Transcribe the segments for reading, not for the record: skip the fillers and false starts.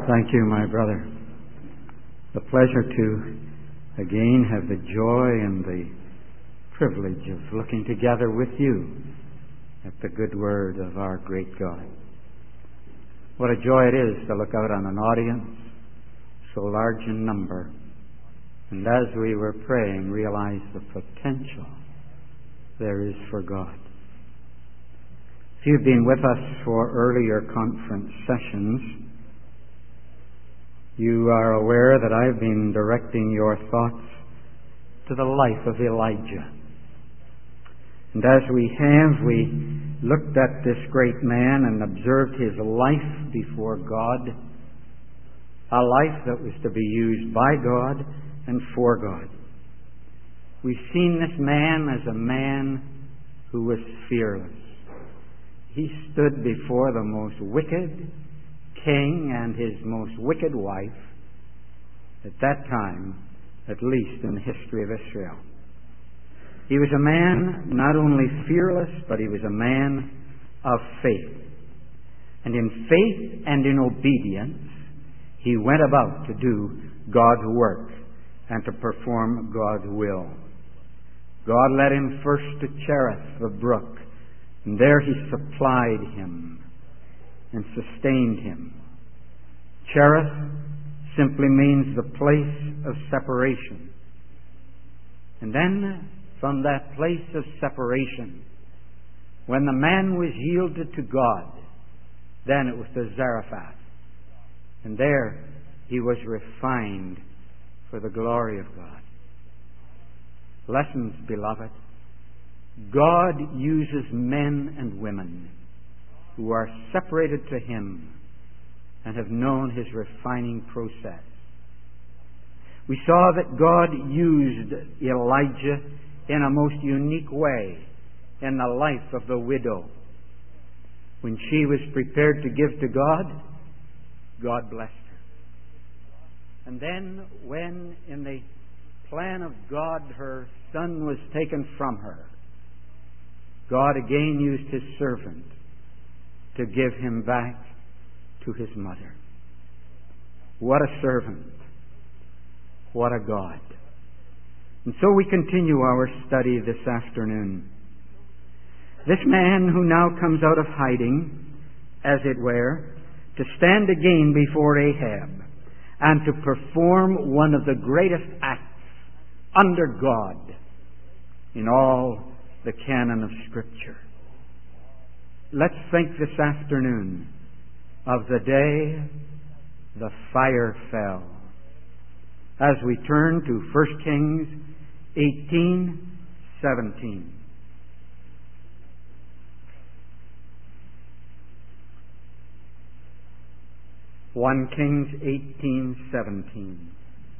Thank you, my brother. The pleasure to again have the joy and the privilege of looking together with you at the good word of our great God. What a joy it is to look out on an audience so large in number, and as we were praying, realize the potential there is for God. If you've been with us for earlier conference sessions, you are aware that I've been directing your thoughts to the life of Elijah. And as we looked at this great man and observed his life before God, a life that was to be used by God and for God. We've seen this man as a man who was fearless. He stood before the most wicked king and his most wicked wife at that time, at least in the history of Israel. He was a man not only fearless, but he was a man of faith. And in faith and in obedience, he went about to do God's work and to perform God's will. God led him first to Cherith, the brook, and there he supplied him and sustained him. Cherith simply means the place of separation. And then from that place of separation, when the man was yielded to God, then it was to Zarephath. And there he was refined for the glory of God. Lessons, beloved. God uses men and women who are separated to Him and have known His refining process. We saw that God used Elijah in a most unique way in the life of the widow. When she was prepared to give to God, God blessed her. And then when in the plan of God her son was taken from her, God again used His servant to give him back to his mother. What a servant. What a God. And so we continue our study this afternoon. This man who now comes out of hiding, as it were, to stand again before Ahab and to perform one of the greatest acts under God in all the canon of Scripture. Let's think this afternoon of the day the fire fell, as we turn to 1 Kings 18:17. Kings 18:17.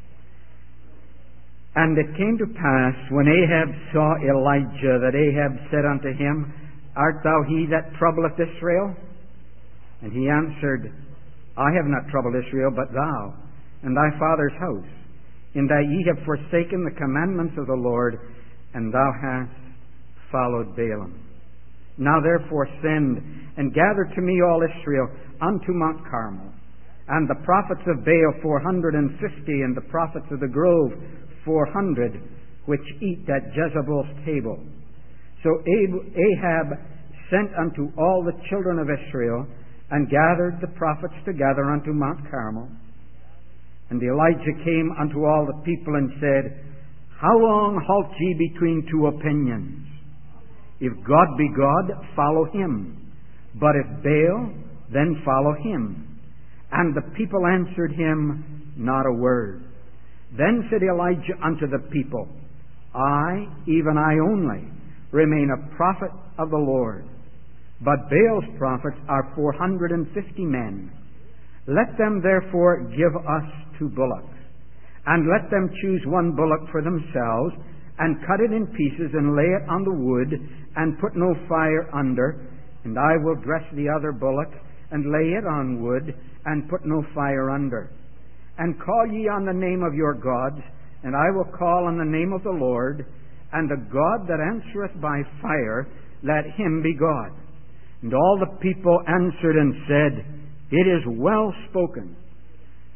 And it came to pass, when Ahab saw Elijah, that Ahab said unto him, Art thou he that troubleth Israel? And he answered, I have not troubled Israel, but thou, and thy father's house, in that ye have forsaken the commandments of the Lord, and thou hast followed Baalim. Now therefore send, and gather to me all Israel unto Mount Carmel, and the prophets of Baal 450, and the prophets of the grove 400, which eat at Jezebel's table. So Ahab sent unto all the children of Israel, and gathered the prophets together unto Mount Carmel. And Elijah came unto all the people, and said, How long halt ye between two opinions? If God be God, follow him. But if Baal, then follow him. And the people answered him not a word. Then said Elijah unto the people, I, even I only, remain a prophet of the Lord. But Baal's prophets are 450 men. Let them therefore give us 2 bullocks, and let them choose 1 bullock for themselves, and cut it in pieces, and lay it on the wood, and put no fire under. And I will dress the other bullock, and lay it on wood, and put no fire under. And call ye on the name of your gods, and I will call on the name of the Lord, and the God that answereth by fire, let him be God. And all the people answered and said, It is well spoken.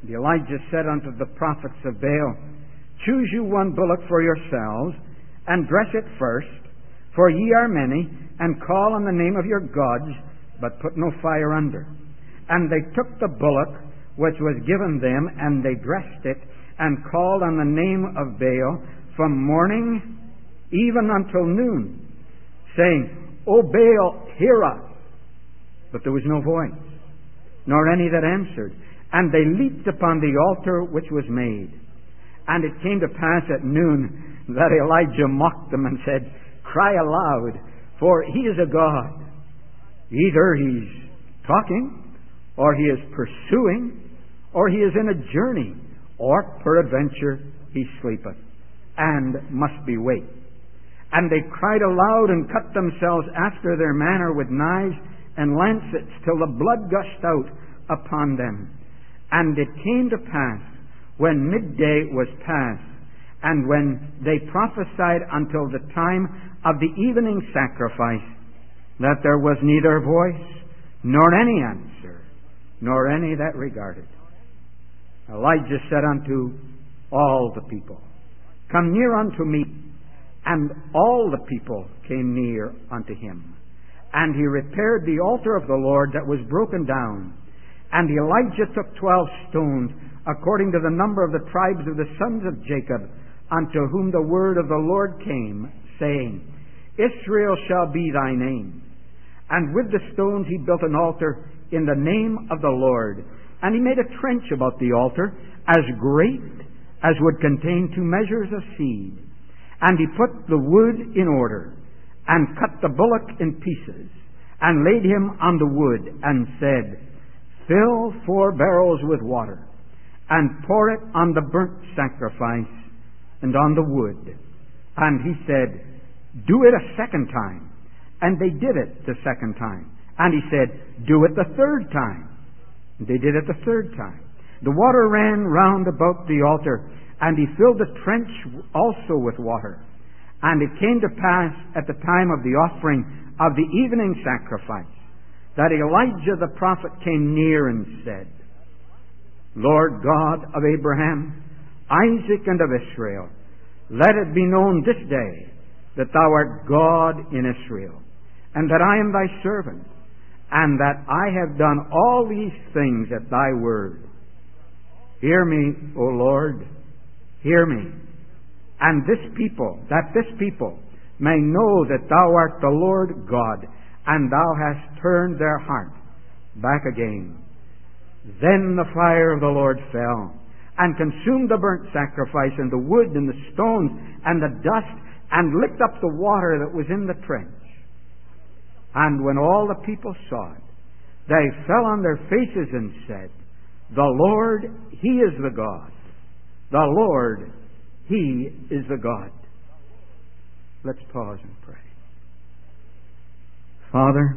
And Elijah said unto the prophets of Baal, Choose you one bullock for yourselves, and dress it first, for ye are many, and call on the name of your gods, but put no fire under. And they took the bullock which was given them, and they dressed it, and called on the name of Baal from morning even until noon, saying, O Baal, hear us. But there was no voice, nor any that answered. And they leaped upon the altar which was made. And it came to pass at noon that Elijah mocked them and said, Cry aloud, for he is a god. Either he's talking, or he is pursuing, or he is in a journey, or peradventure he sleepeth, and must be waked. And they cried aloud and cut themselves after their manner with knives and lancets, till the blood gushed out upon them. And it came to pass, when midday was past, and when they prophesied until the time of the evening sacrifice, that there was neither voice, nor any answer, nor any that regarded. Elijah said unto all the people, Come near unto me. And all the people came near unto him. And he repaired the altar of the Lord that was broken down. And Elijah took 12 stones, according to the number of the tribes of the sons of Jacob, unto whom the word of the Lord came, saying, Israel shall be thy name. And with the stones he built an altar in the name of the Lord. And he made a trench about the altar, as great as would contain 2 measures of seed. And he put the wood in order, and cut the bullock in pieces, and laid him on the wood, and said, Fill 4 barrels with water, and pour it on the burnt sacrifice, and on the wood. And he said, Do it a second time. And they did it the second time. And he said, Do it the third time. And they did it the third time. The water ran round about the altar, and he filled the trench also with water. And it came to pass at the time of the offering of the evening sacrifice, that Elijah the prophet came near and said, Lord God of Abraham, Isaac, and of Israel, let it be known this day that thou art God in Israel, and that I am thy servant, and that I have done all these things at thy word. Hear me, O Lord, hear me, and this people may know that thou art the Lord God, and thou hast turned their heart back again. Then the fire of the Lord fell, and consumed the burnt sacrifice, and the wood, and the stones, and the dust, and licked up the water that was in the trench. And when all the people saw it, they fell on their faces and said, The Lord, He is the God. The Lord, He is the God. Let's pause and pray. Father,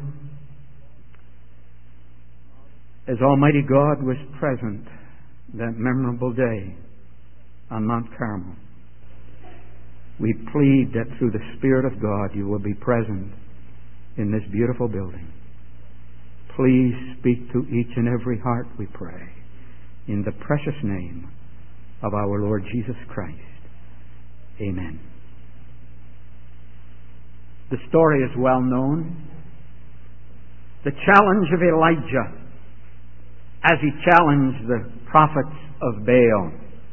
as Almighty God was present that memorable day on Mount Carmel, we plead that through the Spirit of God you will be present in this beautiful building. Please speak to each and every heart, we pray, in the precious name of our Lord Jesus Christ. Amen. The story is well known. The challenge of Elijah as he challenged the prophets of Baal.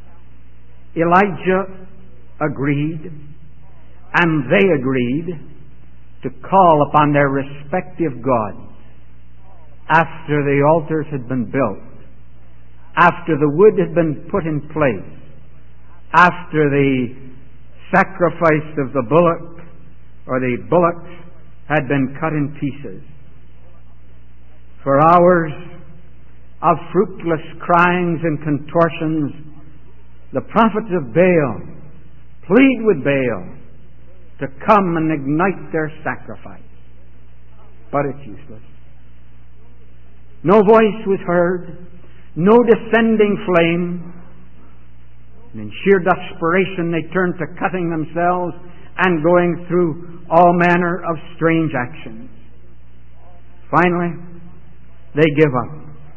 Elijah agreed, and they agreed, to call upon their respective gods after the altars had been built, after the wood had been put in place, after the sacrifice of the bullock or the bullocks had been cut in pieces. For hours of fruitless cryings and contortions, the prophets of Baal plead with Baal to come and ignite their sacrifice. But it's useless. No voice was heard, no descending flame. And in sheer desperation they turned to cutting themselves and going through all manner of strange actions. Finally, they give up.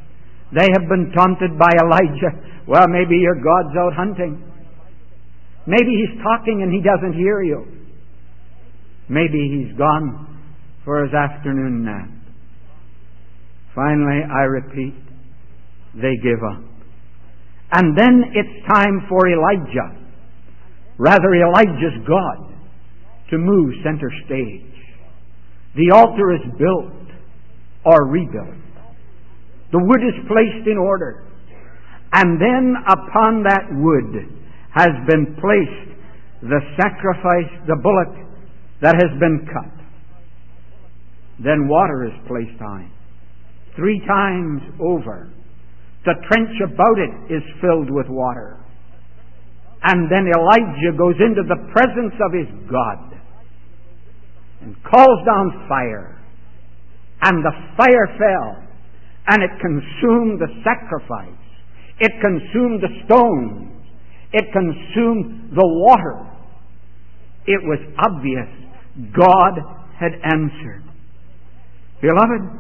They have been taunted by Elijah. Well, maybe your God's out hunting. Maybe He's talking and He doesn't hear you. Maybe He's gone for His afternoon nap. Finally, I repeat, they give up. And then it's time for Elijah, rather Elijah's God, to move center stage. The altar is built or rebuilt. The wood is placed in order. And then upon that wood has been placed the sacrifice, the bullock that has been cut. Then water is placed on it 3 times over. The trench about it is filled with water. And then Elijah goes into the presence of his God and calls down fire. And the fire fell, and it consumed the sacrifice. It consumed the stones. It consumed the water. It was obvious God had answered. Beloved,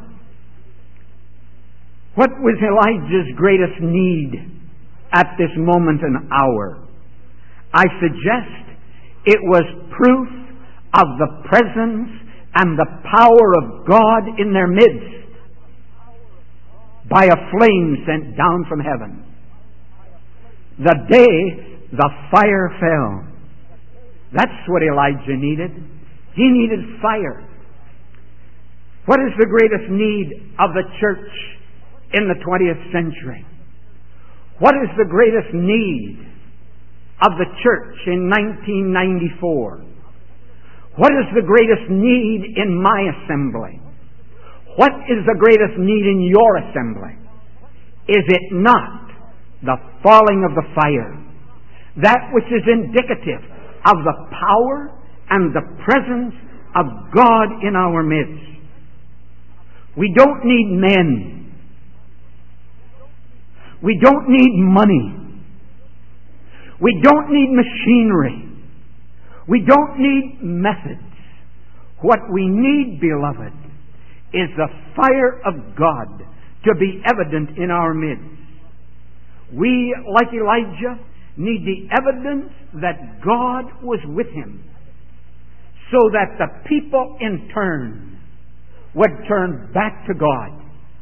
what was Elijah's greatest need at this moment and hour? I suggest it was proof of the presence and the power of God in their midst by a flame sent down from heaven. The day the fire fell. That's what Elijah needed. He needed fire. What is the greatest need of the church in the 20th century? What is the greatest need of the church in 1994? What is the greatest need in my assembly? What is the greatest need in your assembly? Is it not the falling of the fire? That which is indicative of the power and the presence of God in our midst. We don't need men. We don't need money. We don't need machinery. We don't need methods. What we need, beloved, is the fire of God to be evident in our midst. We, like Elijah, need the evidence that God was with him, so that the people in turn would turn back to God.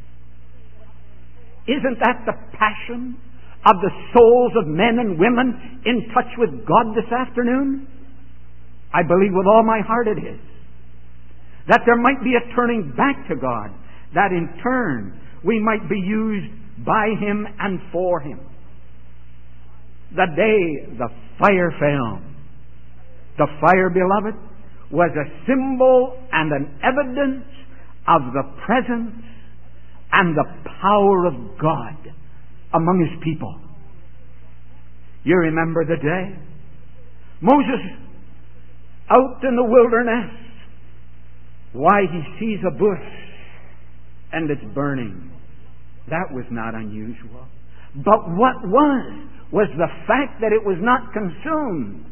Isn't that the passion of the souls of men and women in touch with God this afternoon? I believe with all my heart it is. That there might be a turning back to God, that in turn we might be used by Him and for Him. The day the fire fell, the fire, beloved, was a symbol and an evidence of the presence and the power of God among His people. You remember the day Moses out in the wilderness. Why, he sees a bush and it's burning. That was not unusual. But what was the fact that it was not consumed.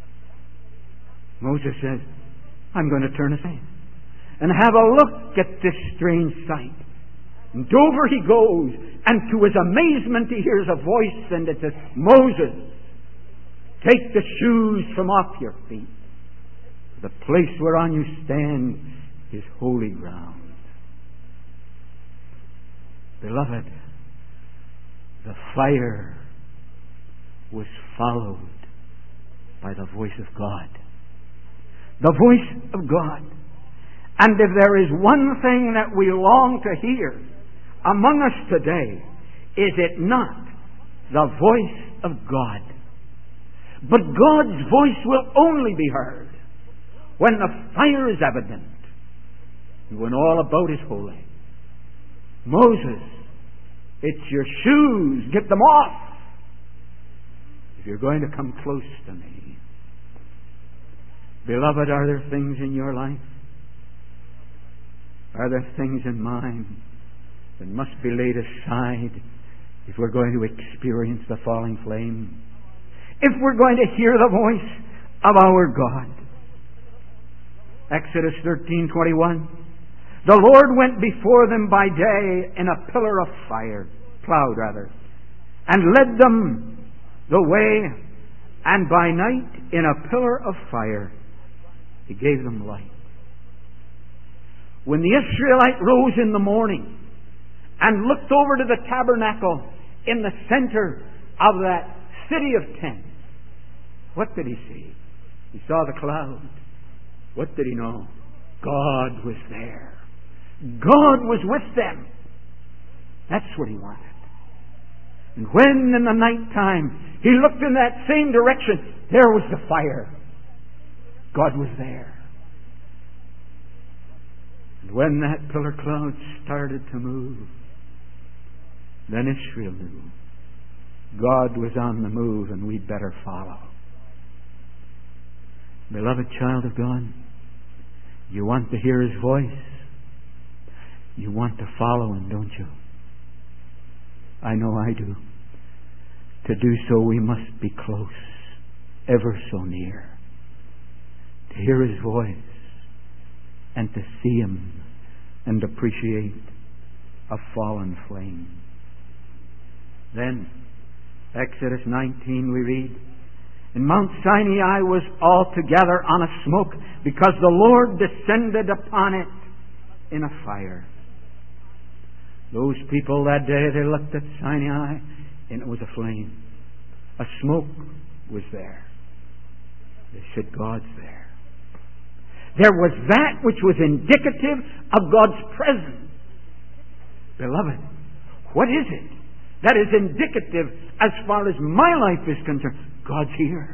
Moses says, I'm going to turn aside and have a look at this strange sight. And over he goes, and to his amazement he hears a voice, and it says, Moses, take the shoes from off your feet. The place whereon you stand is holy ground. Beloved, the fire was followed by the voice of God. The voice of God. And if there is one thing that we long to hear among us today, is it not the voice of God? But God's voice will only be heard when the fire is evident and when all about is holy. Moses, it's your shoes. Get them off if you're going to come close to me. Beloved, are there things in your life? Are there things in mine that must be laid aside if we're going to experience the falling flame? If we're going to hear the voice of our God? Exodus 13:21. The Lord went before them by day in a pillar of fire, cloud rather, and led them the way, and by night in a pillar of fire He gave them light. When the Israelite rose in the morning and looked over to the tabernacle in the center of that city of tents, what did he see? He saw the cloud. What did he know? God was there. God was with them. That's what he wanted. And when in the night time he looked in that same direction, there was the fire. God was there. And when that pillar cloud started to move, then Israel knew God was on the move and we'd better follow. Beloved child of God, you want to hear His voice. You want to follow Him, don't you? I know I do. To do so, we must be close, ever so near, to hear His voice and to see Him and appreciate a fallen flame. Then, Exodus 19, we read, "And Mount Sinai was altogether on a smoke, because the Lord descended upon it in a fire." Those people that day, they looked at Sinai, and it was a flame. A smoke was there. They said, God's there. There was that which was indicative of God's presence. Beloved, what is it that is indicative as far as my life is concerned? God's here.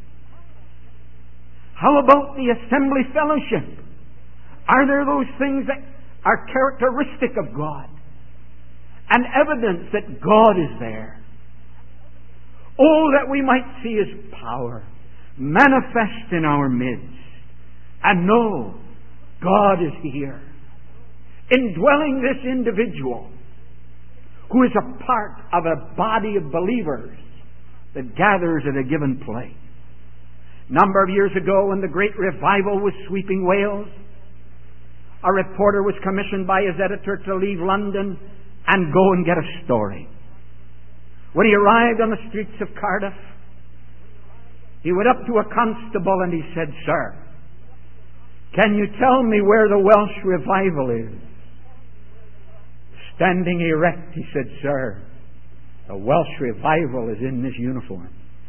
How about the assembly fellowship? Are there those things that are characteristic of God and evidence that God is there? Oh, that we might see His power manifest in our midst and know God is here, indwelling this individual who is a part of a body of believers that gathers at a given place. A number of years ago, when the great revival was sweeping Wales, a reporter was commissioned by his editor to leave London and go and get a story. When he arrived on the streets of Cardiff, he went up to a constable and he said, "Sir, can you tell me where the Welsh revival is?" Standing erect, he said, "Sir, the Welsh revival is in this uniform."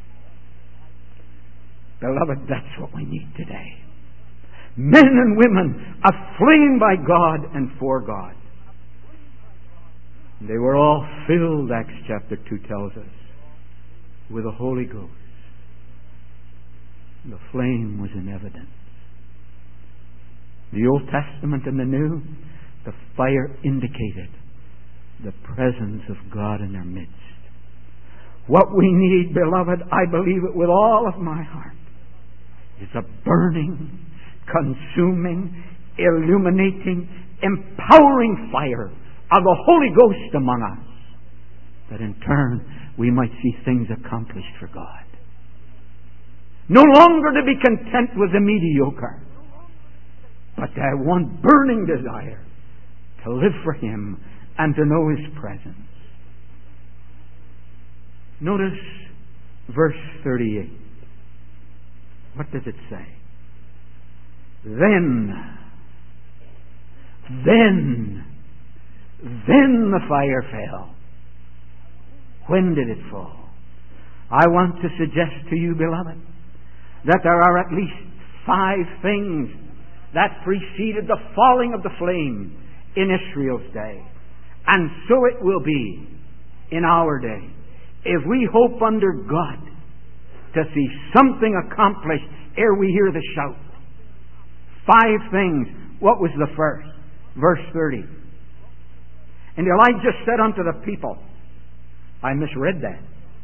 Beloved, that's what we need today. Men and women aflame by God and for God. They were all filled, Acts chapter 2 tells us, with the Holy Ghost. The flame was in evidence. The Old Testament and the New, the fire indicated the presence of God in their midst. What we need, beloved, I believe it with all of my heart, is a burning, consuming, illuminating, empowering fire of the Holy Ghost among us, that in turn we might see things accomplished for God. No longer to be content with the mediocre, but to have one burning desire to live for Him and to know His presence. Notice verse 38. What does it say? Then the fire fell. When did it fall? I want to suggest to you, beloved, that there are at least 5 things that preceded the falling of the flame in Israel's day. And so it will be in our day, if we hope under God to see something accomplished ere we hear the shout. 5 things. What was the first? Verse 30. And Elijah said unto the people, I misread that.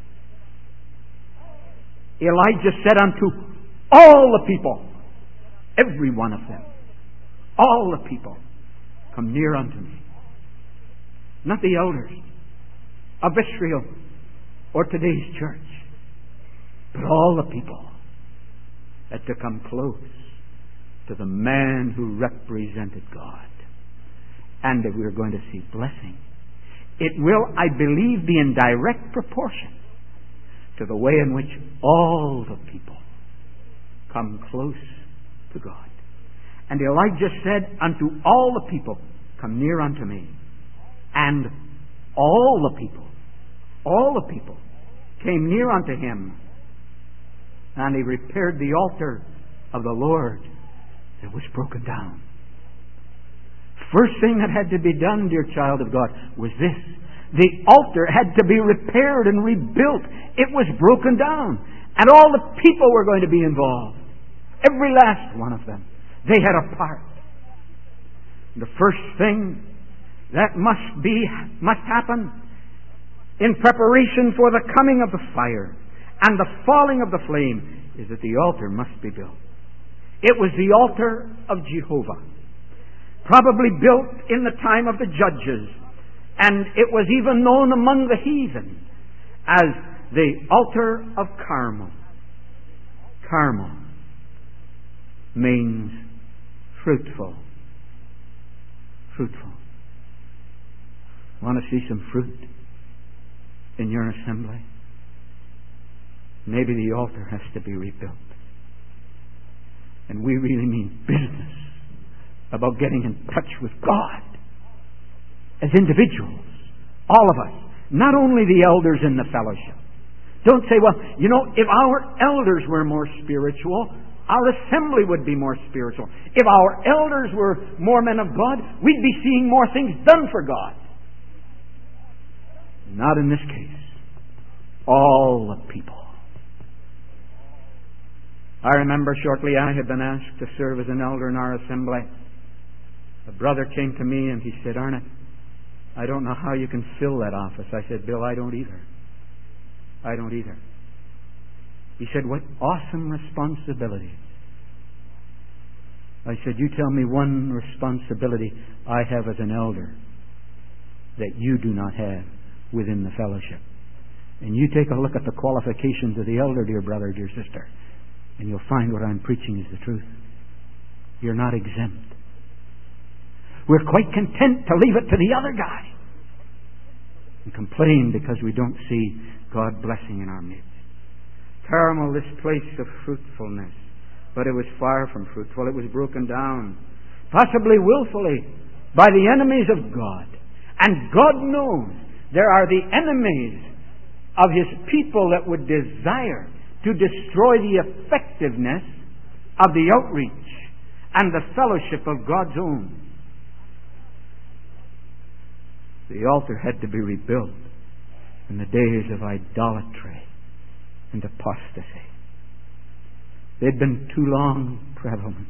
Elijah said unto all the people, every one of them, all the people, come near unto me. Not the elders of Israel or today's church, but all the people had to come close to the man who represented God. And that we were going to see blessing it will, I believe, be in direct proportion to the way in which all the people come close to God. And Elijah said unto all the people, come near unto me. And all the people came near unto him. And he repaired the altar of the Lord that was broken down. First thing that had to be done, dear child of God, was this. The altar had to be repaired and rebuilt. It was broken down. And all the people were going to be involved. Every last one of them. They had a part. The first thing that must happen in preparation for the coming of the fire and the falling of the flame is that the altar must be built. It was the altar of Jehovah, probably built in the time of the judges, and it was even known among the heathen as the altar of Carmel. Carmel means fruitful. Fruitful. Want to see some fruit in your assembly? Maybe the altar has to be rebuilt. And we really mean business about getting in touch with God as individuals. All of us. Not only the elders in the fellowship. Don't say, well, if our elders were more spiritual, our assembly would be more spiritual. If our elders were more men of God, we'd be seeing more things done for God. Not in this case. All the people. I remember shortly I had been asked to serve as an elder in our assembly. A brother came to me and he said, Arnott, I don't know how you can fill that office. I said, Bill, I don't either. I don't either. He said, what awesome responsibility. I said, you tell me one responsibility I have as an elder that you do not have within the fellowship. And you take a look at the qualifications of the elder, dear brother, dear sister, and you'll find what I'm preaching is the truth. You're not exempt. We're quite content to leave it to the other guy and complain because we don't see God blessing in our midst. Carmel, this place of fruitfulness, but it was far from fruitful. It was broken down, possibly willfully, by the enemies of God. And God knows there are the enemies of His people that would desire to destroy the effectiveness of the outreach and the fellowship of God's own. The altar had to be rebuilt in the days of idolatry and apostasy. They'd been too long prevalent.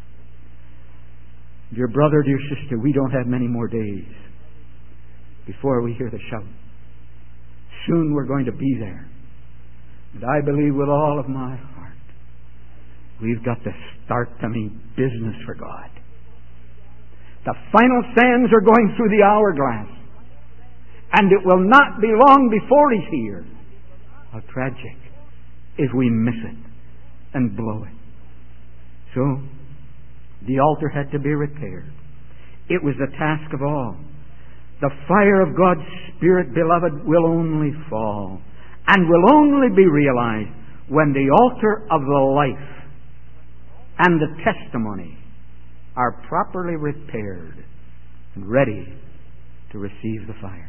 Dear brother, dear sister, we don't have many more days before we hear the shout. Soon we're going to be there. And I believe with all of my heart, we've got to start to mean business for God. The final sands are going through the hourglass. And it will not be long before He's here. How tragic if we miss it and blow it. So, the altar had to be repaired. It was the task of all. The fire of God's Spirit, beloved, will only fall and will only be realized when the altar of the life and the testimony are properly repaired and ready to receive the fire.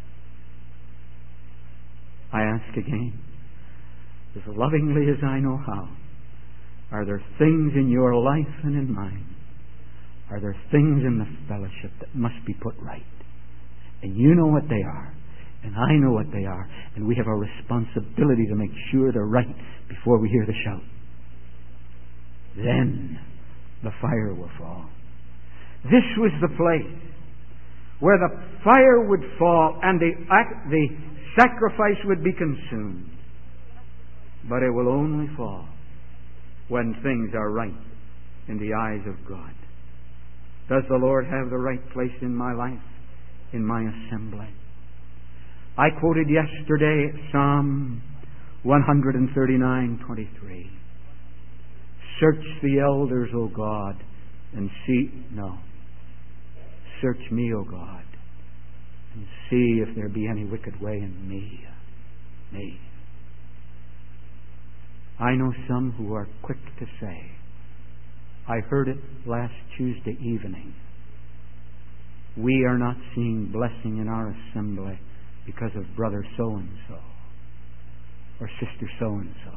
I ask again, as lovingly as I know how, are there things in your life and in mine? Are there things in the fellowship that must be put right? And you know what they are, and I know what they are, and we have a responsibility to make sure they're right before we hear the shout. Then the fire will fall. This was the place where the fire would fall and the sacrifice would be consumed. But it will only fall when things are right in the eyes of God. Does the Lord have the right place in my life, in my assembly? I quoted yesterday Psalm 139:23. Search the elders, O God, and see... No. Search me, O God, and see if there be any wicked way in me. Me. I know some who are quick to say, I heard it last Tuesday evening, we are not seeing blessing in our assembly because of brother so-and-so or sister so-and-so.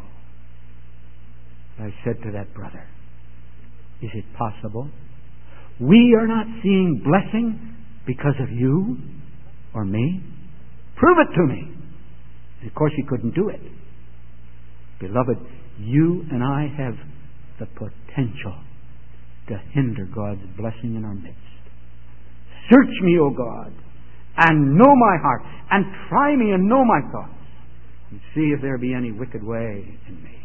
I said to that brother, is it possible we are not seeing blessing because of you or me? Prove it to me. And of course he couldn't do it. Beloved, you and I have the potential to hinder God's blessing in our midst. Search me, O God, and know my heart, and try me and know my thoughts, and see if there be any wicked way in me.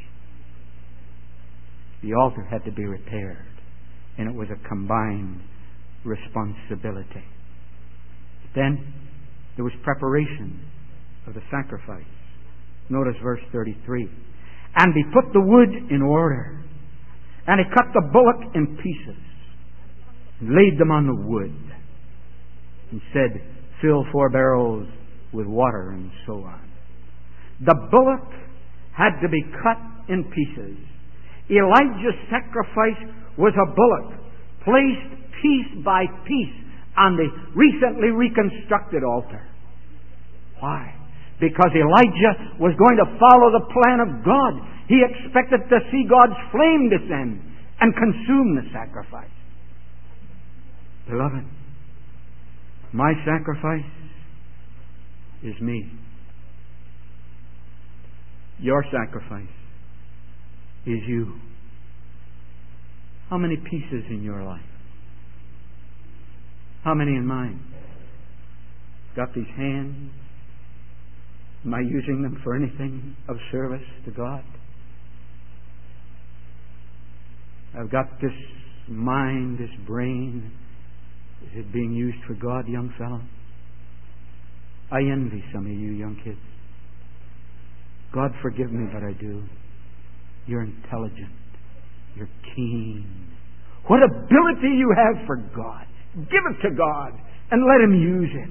The altar had to be repaired, and it was a combined responsibility. Then there was preparation of the sacrifice. Notice verse 33. And he put the wood in order, and he cut the bullock in pieces, and laid them on the wood, and said, fill 4 barrels with water, and so on. The bullock had to be cut in pieces. Elijah's sacrifice was a bullock placed piece by piece on the recently reconstructed altar. Why? Because Elijah was going to follow the plan of God. He expected to see God's flame descend and consume the sacrifice. Beloved, my sacrifice is me. Your sacrifice is you. How many pieces in your life? How many in mine? Got these hands? Am I using them for anything of service to God? I've got this mind, this brain. Is it being used for God, young fellow? I envy some of you young kids. God forgive me, but I do. You're intelligent. You're keen. What ability you have for God. Give it to God and let Him use it.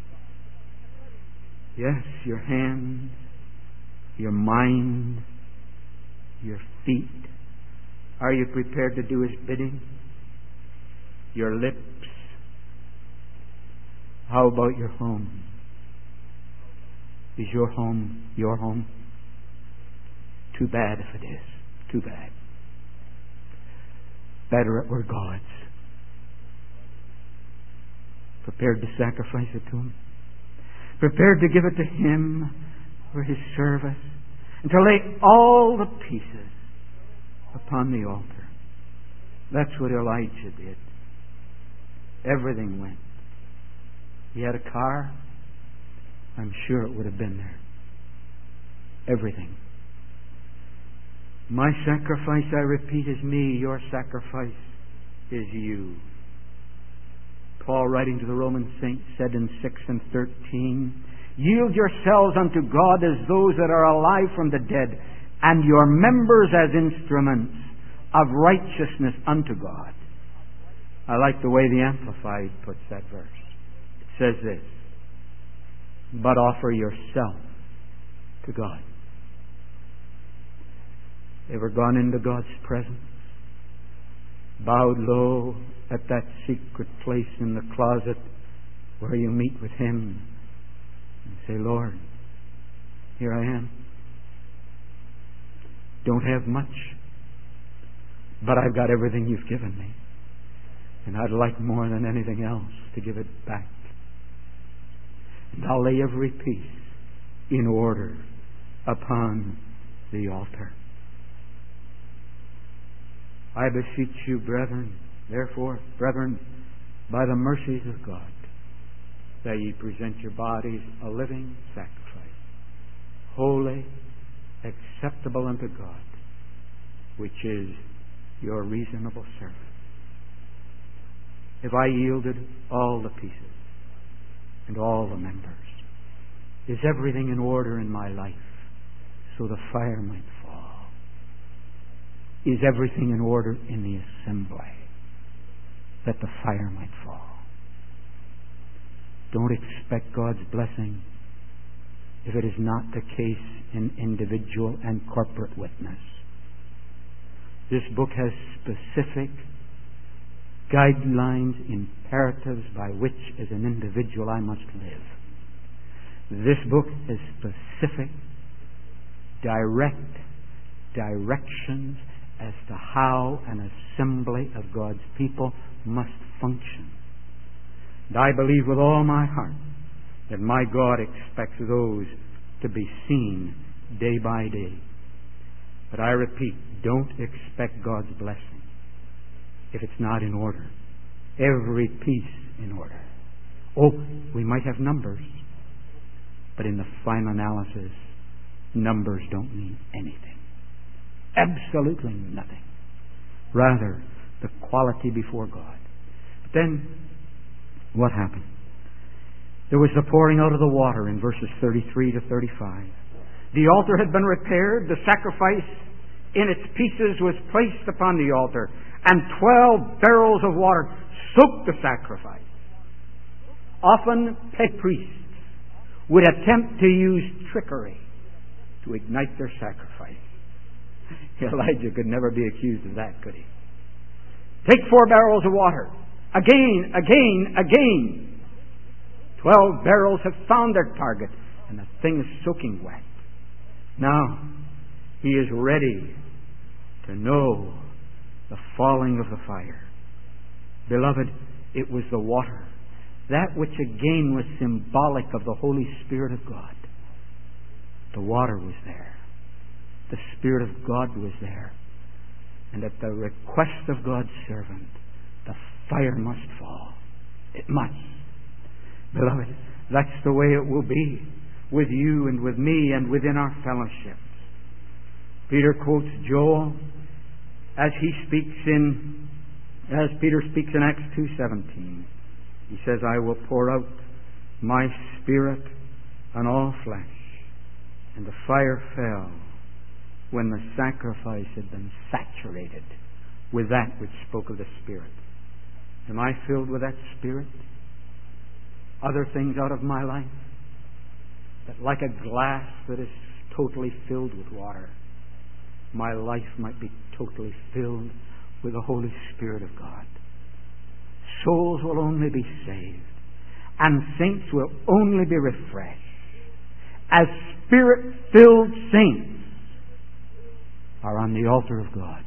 Yes, your hands, your mind, your feet. Are you prepared to do His bidding? Your lips. How about your home? Is your home your home? Too bad if it is. Too bad. Better it were God's. Prepared to sacrifice it to Him. Prepared to give it to Him for His service. And to lay all the pieces upon the altar. That's what Elijah did. Everything went. He had a car. I'm sure it would have been there. Everything. My sacrifice, I repeat, is me. Your sacrifice is you. Paul, writing to the Roman saints, said in 6 and 13, yield yourselves unto God as those that are alive from the dead, and your members as instruments of righteousness unto God. I like the way the Amplified puts that verse. It says this, but offer yourself to God. Ever gone into God's presence? Bowed low at that secret place in the closet where you meet with Him and say, Lord, here I am. Don't have much, but I've got everything You've given me. And I'd like more than anything else to give it back. And I'll lay every piece in order upon the altar. I beseech you, brethren, therefore, brethren, by the mercies of God, that ye present your bodies a living sacrifice, holy, acceptable unto God, which is your reasonable service. Have I yielded all the pieces and all the members? Is everything in order in my life so the fire might fall? Is everything in order in the assembly that the fire might fall? Don't expect God's blessing if it is not the case in individual and corporate witness. This book has specific guidelines, imperatives by which as an individual I must live. This book has specific, direct directions as to how an assembly of God's people must function. And I believe with all my heart that my God expects those to be seen day by day. But I repeat, don't expect God's blessing if it's not in order. Every piece in order. Oh, we might have numbers, but in the final analysis, numbers don't mean anything. Absolutely nothing. Rather, the quality before God. But then, what happened? There was the pouring out of the water in verses 33 to 35. The altar had been repaired. The sacrifice in its pieces was placed upon the altar. And 12 barrels of water soaked the sacrifice. Often, petty priests would attempt to use trickery to ignite their sacrifice. Elijah could never be accused of that, could he? Take 4 barrels of water. Again. 12 barrels have found their target, and the thing is soaking wet. Now, he is ready to know the falling of the fire. Beloved, it was the water. That which again was symbolic of the Holy Spirit of God. The water was there. The Spirit of God was there. And at the request of God's servant, the fire must fall. It must. Beloved, that's the way it will be with you and with me and within our fellowships. Peter quotes Joel as Peter speaks in Acts 2:17. He says, I will pour out my Spirit on all flesh. And the fire fell when the sacrifice had been saturated with that which spoke of the Spirit. Am I filled with that Spirit? Other things out of my life? That like a glass that is totally filled with water, my life might be totally filled with the Holy Spirit of God. Souls will only be saved, and saints will only be refreshed as Spirit-filled saints are on the altar of God,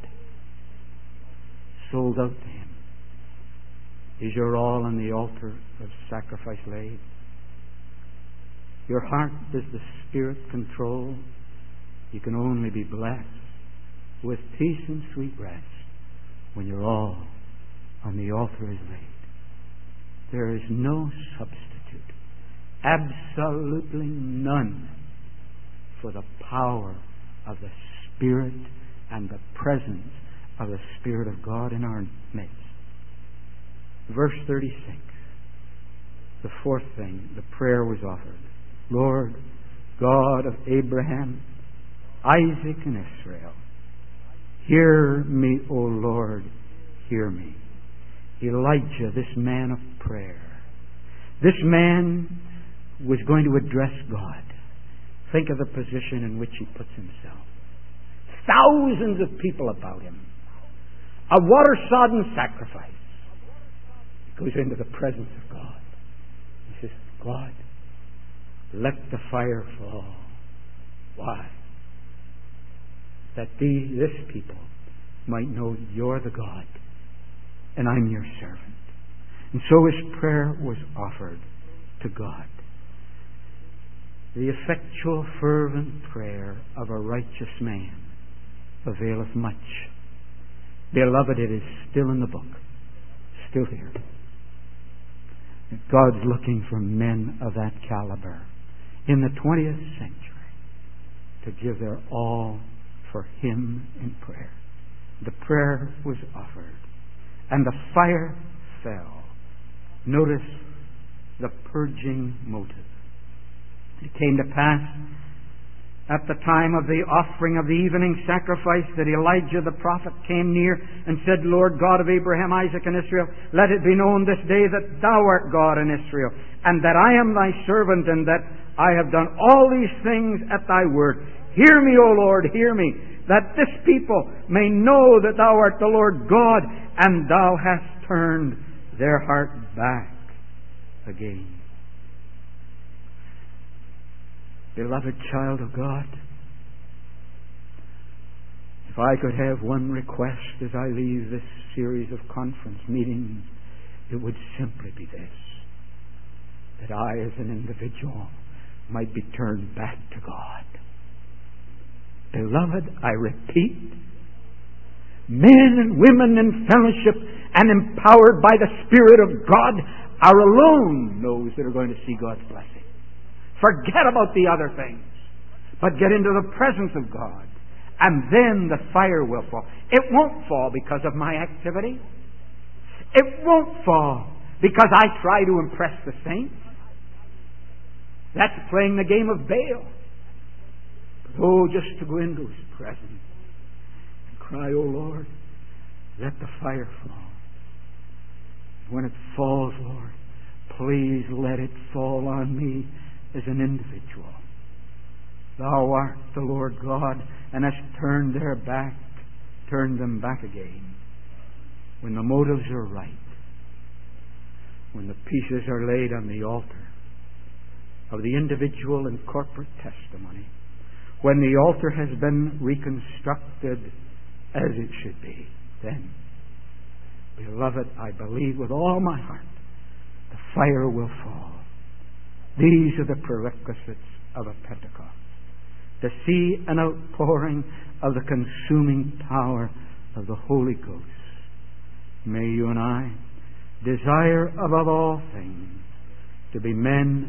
sold out to Him. Is your all on the altar of sacrifice laid? Your heart, does the Spirit control? You can only be blessed with peace and sweet rest when your all on the altar is laid. There is no substitute, absolutely none, for the power of the Spirit and the presence of the Spirit of God in our midst. Verse 36, the fourth thing, the prayer was offered. Lord, God of Abraham, Isaac, and Israel, hear me, O Lord, hear me. Elijah, this man of prayer, this man was going to address God. Think of the position in which he puts himself. Thousands of people about him. A water-sodden sacrifice. He goes into the presence of God. He says, God, let the fire fall. Why? That this people might know you're the God and I'm your servant. And so his prayer was offered to God. The effectual, fervent prayer of a righteous man availeth much. Beloved, it is still in the book, still here. God's looking for men of that caliber in the 20th century to give their all for Him in prayer. The prayer was offered, and the fire fell. Notice the purging motive. It came to pass at the time of the offering of the evening sacrifice, that Elijah the prophet came near and said, Lord God of Abraham, Isaac, and Israel, let it be known this day that Thou art God in Israel, and that I am Thy servant, and that I have done all these things at Thy word. Hear me, O Lord, hear me, that this people may know that Thou art the Lord God, and Thou hast turned their heart back again. Beloved child of God, if I could have one request as I leave this series of conference meetings, it would simply be this: that I as an individual might be turned back to God. Beloved, I repeat, men and women in fellowship and empowered by the Spirit of God are alone those that are going to see God's blessing. Forget about the other things, but get into the presence of God, and then the fire will fall. It won't fall because of my activity. It won't fall because I try to impress the saints. That's playing the game of Baal. But just to go into His presence and cry, oh Lord, let the fire fall. When it falls, Lord, please let it fall on me as an individual. Thou art the Lord God, and hast turned them back again. When the motives are right, when the pieces are laid on the altar of the individual and corporate testimony, when the altar has been reconstructed as it should be, then, beloved, I believe with all my heart, the fire will fall. These are the prerequisites of a Pentecost: to see an outpouring of the consuming power of the Holy Ghost. May you and I desire above all things to be men